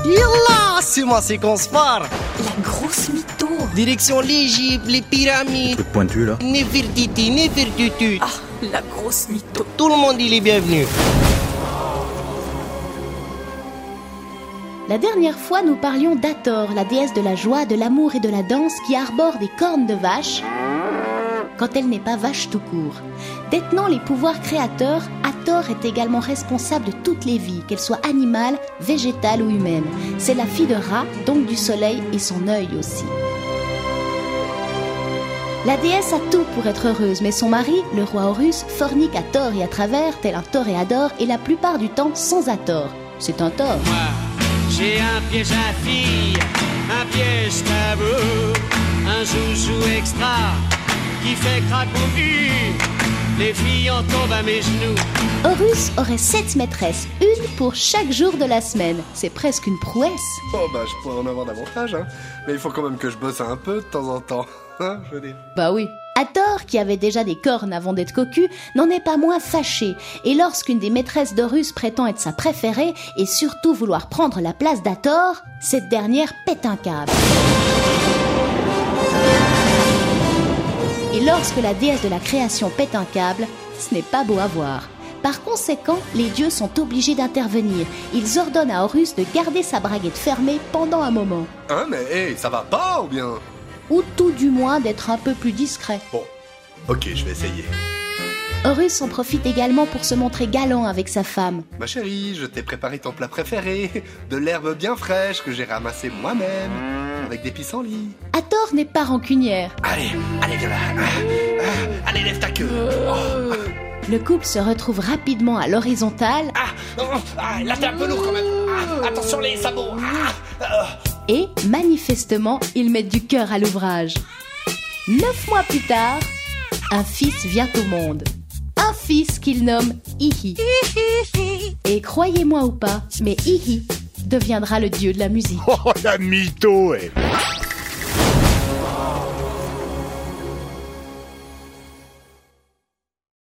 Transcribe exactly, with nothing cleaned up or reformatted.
Yallah, c'est moi, c'est qu'on se part. La grosse mytho. Direction l'Égypte, les pyramides. Truc pointu là. Nefertiti, Nefertutu. Ah, la grosse mytho. Tout le monde, il est bienvenu. La dernière fois, nous parlions d'Hathor, la déesse de la joie, de l'amour et de la danse qui arbore des cornes de vache quand elle n'est pas vache tout court. Détenant les pouvoirs créateurs, Hathor est également responsable de toutes les vies, qu'elles soient animales, végétales ou humaines. C'est la fille de Ra, donc du soleil, et son œil aussi. La déesse a tout pour être heureuse, mais son mari, le roi Horus, fornique à tort et à travers, tel un toréador, et la plupart du temps sans à tort. C'est un tort. Moi, j'ai un piège à filles, un piège tabou, un joujou extra qui fait cracouiller. Les filles en tombent à mes genoux. Horus aurait sept maîtresses, une pour chaque jour de la semaine. C'est presque une prouesse. Oh bah je pourrais en avoir davantage, hein. Mais il faut quand même que je bosse un peu de temps en temps, hein, je veux dire. Bah oui. Hathor, qui avait déjà des cornes avant d'être cocu, n'en est pas moins fâché. Et lorsqu'une des maîtresses d'Horus prétend être sa préférée et surtout vouloir prendre la place d'Hathor, cette dernière pète un câble. Et lorsque la déesse de la création pète un câble, ce n'est pas beau à voir. Par conséquent, les dieux sont obligés d'intervenir. Ils ordonnent à Horus de garder sa braguette fermée pendant un moment. Hein, mais hé, ça va pas ou bien? Ou tout du moins d'être un peu plus discret. Bon, ok, je vais essayer. Horus en profite également pour se montrer galant avec sa femme. Ma chérie, je t'ai préparé ton plat préféré, de l'herbe bien fraîche que j'ai ramassée moi-même, avec des pissenlits. Hathor n'est pas rancunière. Allez, allez, viens là. Ah, ah, allez, lève ta queue. Oh. Le couple se retrouve rapidement à l'horizontale. Ah, oh, ah, là t'es un peu lourd quand même. Ah, attention les sabots. Ah, ah. Et, manifestement, ils mettent du cœur à l'ouvrage. Neuf mois plus tard, un fils vient au monde. Un fils qu'il nomme Ihi. Et croyez-moi ou pas, mais Ihi deviendra le dieu de la musique. Oh, la mytho, eh.